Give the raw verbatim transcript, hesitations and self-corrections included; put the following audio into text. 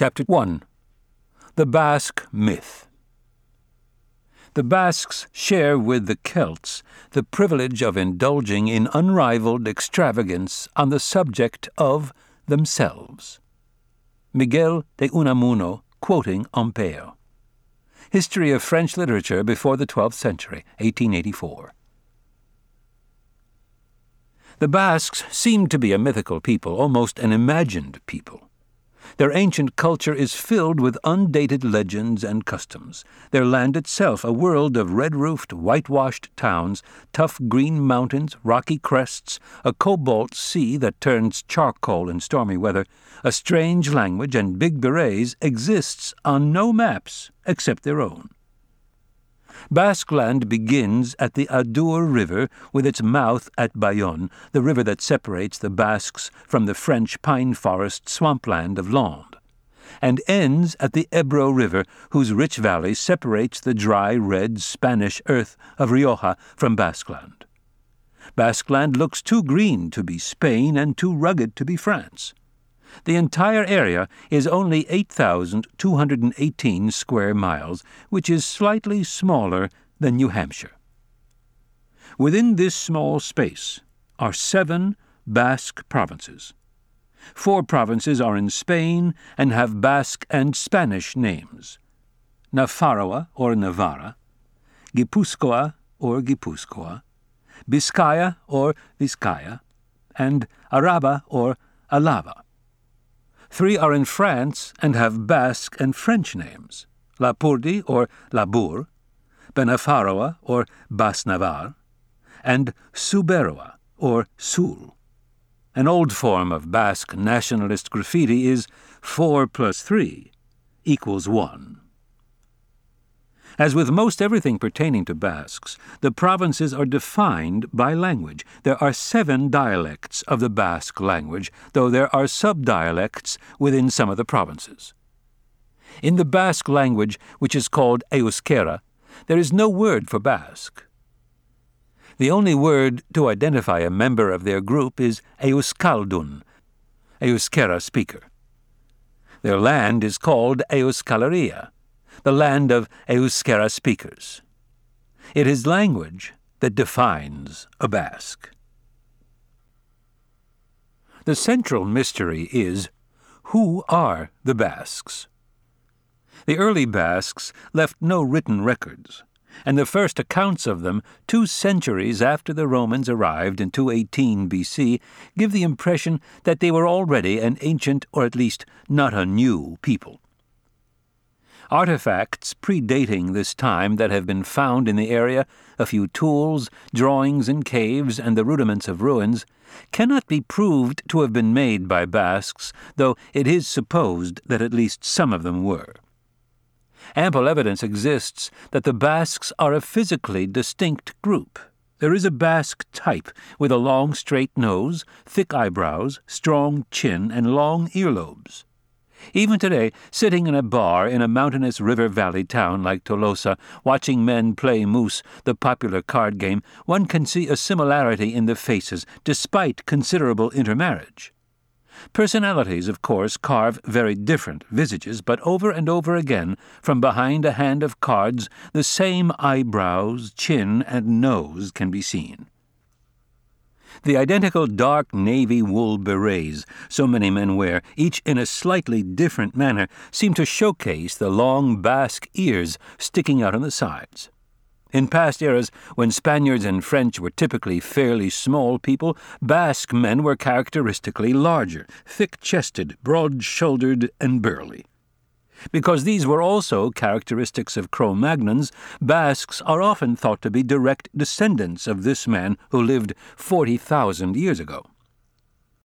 Chapter one. The Basque Myth. The Basques share with the Celts the privilege of indulging in unrivaled extravagance on the subject of themselves. Miguel de Unamuno, quoting Ampère. History of French Literature before the twelfth century, eighteen eighty-four. The Basques seem to be a mythical people, almost an imagined people. Their ancient culture is filled with undated legends and customs, their land itself a world of red-roofed, whitewashed towns, tough green mountains, rocky crests, a cobalt sea that turns charcoal in stormy weather, a strange language, and big berets exists on no maps except their own. Basque land begins at the Adour River with its mouth at Bayonne, the river that separates the Basques from the French pine forest swampland of Landes, and ends at the Ebro River, whose rich valley separates the dry, red Spanish earth of Rioja from Basque land. Basque land looks too green to be Spain and too rugged to be France. The entire area is only eight thousand two hundred eighteen square miles, which is slightly smaller than New Hampshire. Within this small space are seven Basque provinces. Four provinces are in Spain and have Basque and Spanish names: Nafarroa or Navarra, Guipúzcoa or Guipúzcoa, Biscaya or Vizcaya, and Araba or Alava. Three are in France and have Basque and French names: Lapurdi or Labour, Benafarroa or Bas-Navarre, and Suberoa or Sul. An old form of Basque nationalist graffiti is four plus three equals one. As with most everything pertaining to Basques, the provinces are defined by language. There are seven dialects of the Basque language, though there are sub-dialects within some of the provinces. In the Basque language, which is called Euskera, there is no word for Basque. The only word to identify a member of their group is Euskaldun, Euskera speaker. Their land is called Euskal Herria, the land of Euskera speakers. It is language that defines a Basque. The central mystery is, who are the Basques? The early Basques left no written records, and the first accounts of them, two centuries after the Romans arrived in two eighteen B C, give the impression that they were already an ancient, or at least not a new, people. Artifacts predating this time that have been found in the area, a few tools, drawings in caves, and the rudiments of ruins, cannot be proved to have been made by Basques, though it is supposed that at least some of them were. Ample evidence exists that the Basques are a physically distinct group. There is a Basque type with a long straight nose, thick eyebrows, strong chin, and long earlobes. Even today, sitting in a bar in a mountainous river valley town like Tolosa, watching men play moose, the popular card game, one can see a similarity in the faces, despite considerable intermarriage. Personalities, of course, carve very different visages, but over and over again, from behind a hand of cards, the same eyebrows, chin, and nose can be seen. The identical dark navy wool berets so many men wear, each in a slightly different manner, seem to showcase the long Basque ears sticking out on the sides. In past eras, when Spaniards and French were typically fairly small people, Basque men were characteristically larger, thick-chested, broad-shouldered, and burly. Because these were also characteristics of Cro-Magnons, Basques are often thought to be direct descendants of this man who lived forty thousand years ago.